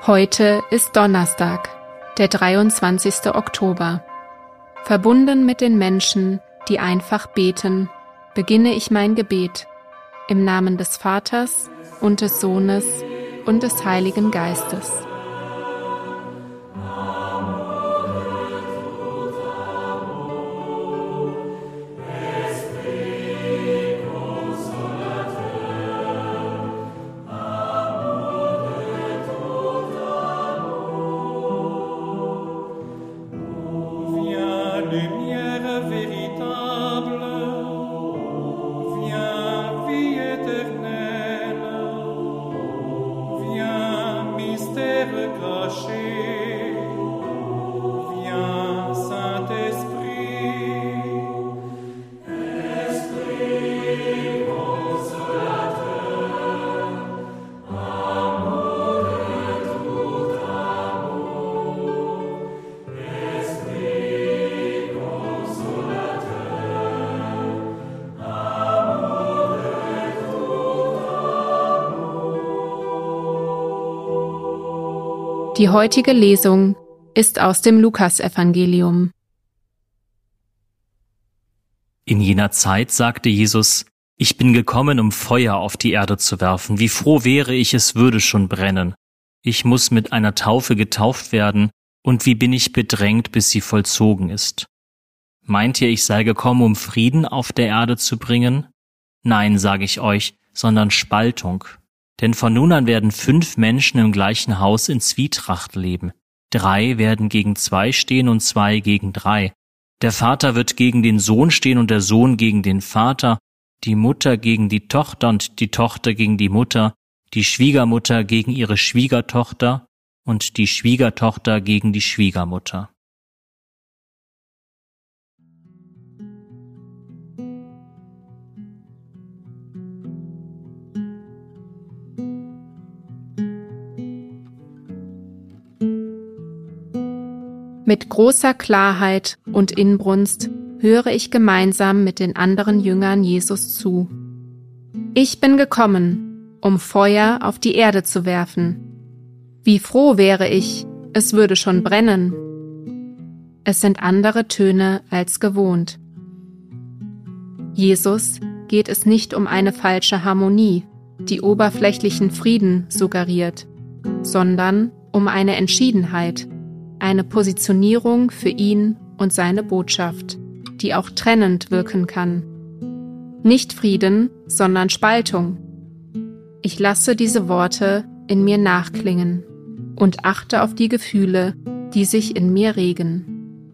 Heute ist Donnerstag, der 23. Oktober. Verbunden mit den Menschen, die einfach beten, beginne ich mein Gebet im Namen des Vaters und des Sohnes und des Heiligen Geistes. Die heutige Lesung ist aus dem Lukasevangelium. In jener Zeit sagte Jesus: Ich bin gekommen, um Feuer auf die Erde zu werfen. Wie froh wäre ich, es würde schon brennen. Ich muss mit einer Taufe getauft werden, und wie bin ich bedrängt, bis sie vollzogen ist. Meint ihr, ich sei gekommen, um Frieden auf der Erde zu bringen? Nein, sage ich euch, sondern Spaltung. Denn von nun an werden 5 Menschen im gleichen Haus in Zwietracht leben. 3 werden gegen 2 stehen und 2 gegen 3. Der Vater wird gegen den Sohn stehen und der Sohn gegen den Vater, die Mutter gegen die Tochter und die Tochter gegen die Mutter, die Schwiegermutter gegen ihre Schwiegertochter und die Schwiegertochter gegen die Schwiegermutter. Mit großer Klarheit und Inbrunst höre ich gemeinsam mit den anderen Jüngern Jesus zu. Ich bin gekommen, um Feuer auf die Erde zu werfen. Wie froh wäre ich, es würde schon brennen. Es sind andere Töne als gewohnt. Jesus geht es nicht um eine falsche Harmonie, die oberflächlichen Frieden suggeriert, sondern um eine Entschiedenheit, eine Positionierung für ihn und seine Botschaft, die auch trennend wirken kann. Nicht Frieden, sondern Spaltung. Ich lasse diese Worte in mir nachklingen und achte auf die Gefühle, die sich in mir regen.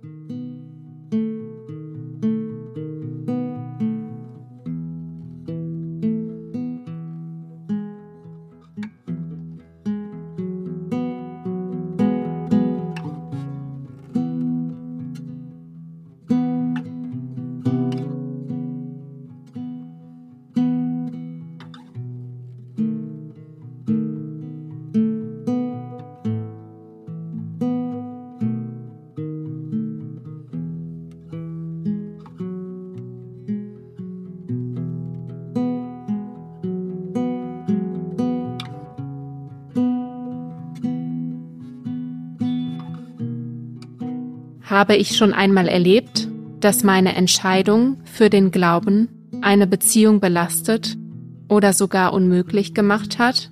Habe ich schon einmal erlebt, dass meine Entscheidung für den Glauben eine Beziehung belastet oder sogar unmöglich gemacht hat?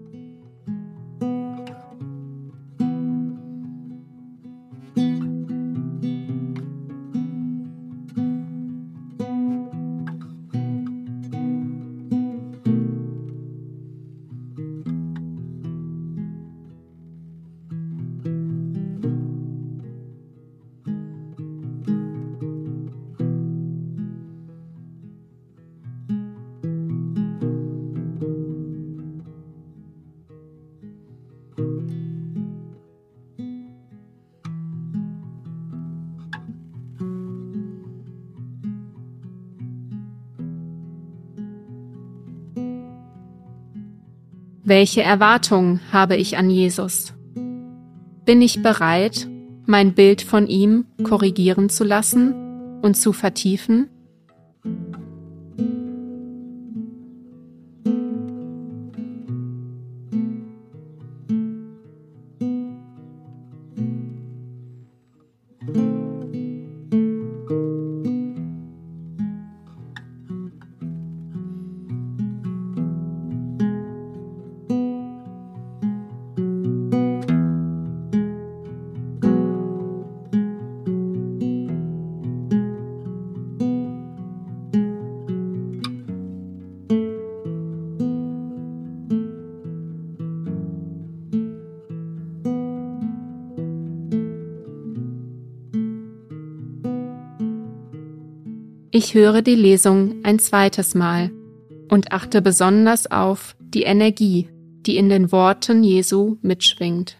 Welche Erwartungen habe ich an Jesus? Bin ich bereit, mein Bild von ihm korrigieren zu lassen und zu vertiefen? Ich höre die Lesung ein zweites Mal und achte besonders auf die Energie, die in den Worten Jesu mitschwingt.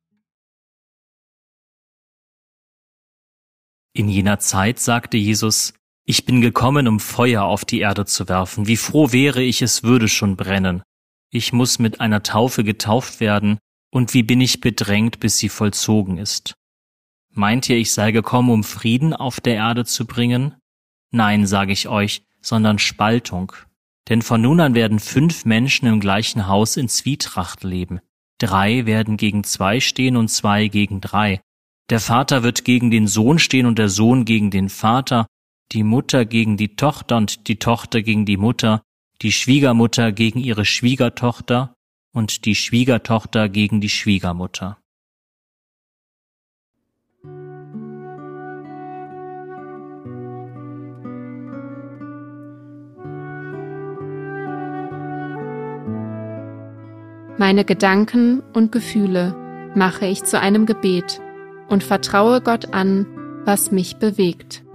In jener Zeit sagte Jesus: Ich bin gekommen, um Feuer auf die Erde zu werfen. Wie froh wäre ich, es würde schon brennen. Ich muss mit einer Taufe getauft werden, und wie bin ich bedrängt, bis sie vollzogen ist. Meint ihr, ich sei gekommen, um Frieden auf der Erde zu bringen? Nein, sage ich euch, sondern Spaltung. Denn von nun an werden 5 Menschen im gleichen Haus in Zwietracht leben. 3 werden gegen 2 stehen und 2 gegen 3. Der Vater wird gegen den Sohn stehen und der Sohn gegen den Vater, die Mutter gegen die Tochter und die Tochter gegen die Mutter, die Schwiegermutter gegen ihre Schwiegertochter und die Schwiegertochter gegen die Schwiegermutter. Meine Gedanken und Gefühle mache ich zu einem Gebet und vertraue Gott an, was mich bewegt.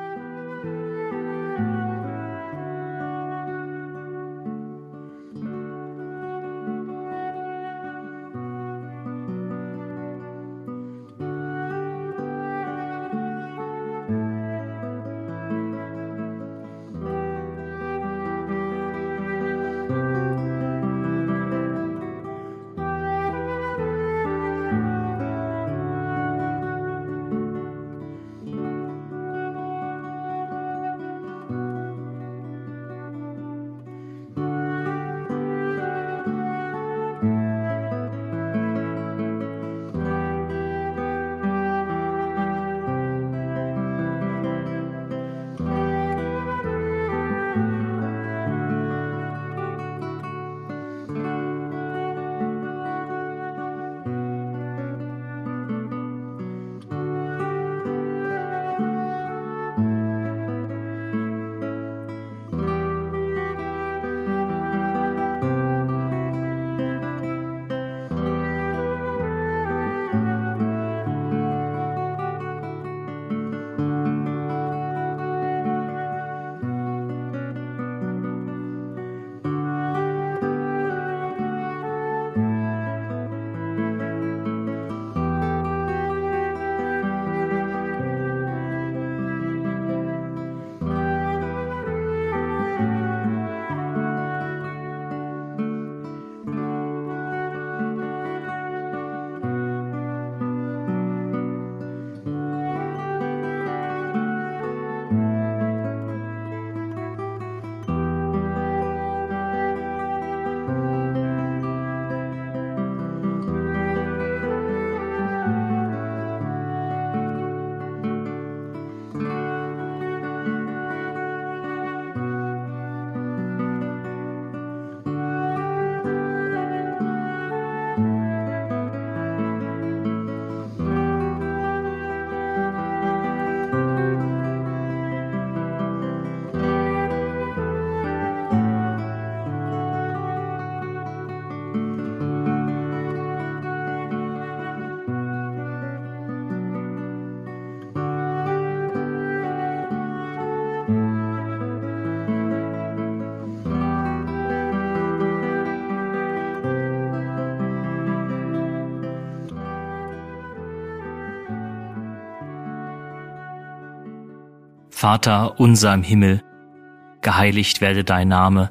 Vater unser im Himmel, geheiligt werde dein Name.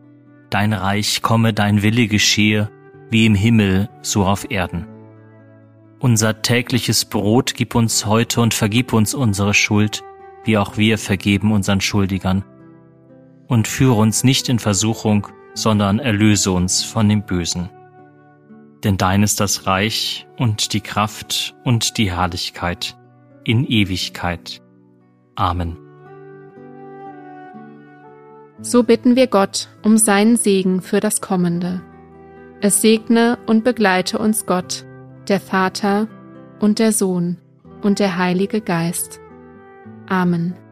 Dein Reich komme, dein Wille geschehe, wie im Himmel, so auf Erden. Unser tägliches Brot gib uns heute und vergib uns unsere Schuld, wie auch wir vergeben unseren Schuldigern. Und führe uns nicht in Versuchung, sondern erlöse uns von dem Bösen. Denn dein ist das Reich und die Kraft und die Herrlichkeit in Ewigkeit. Amen. So bitten wir Gott um seinen Segen für das Kommende. Es segne und begleite uns Gott, der Vater und der Sohn und der Heilige Geist. Amen.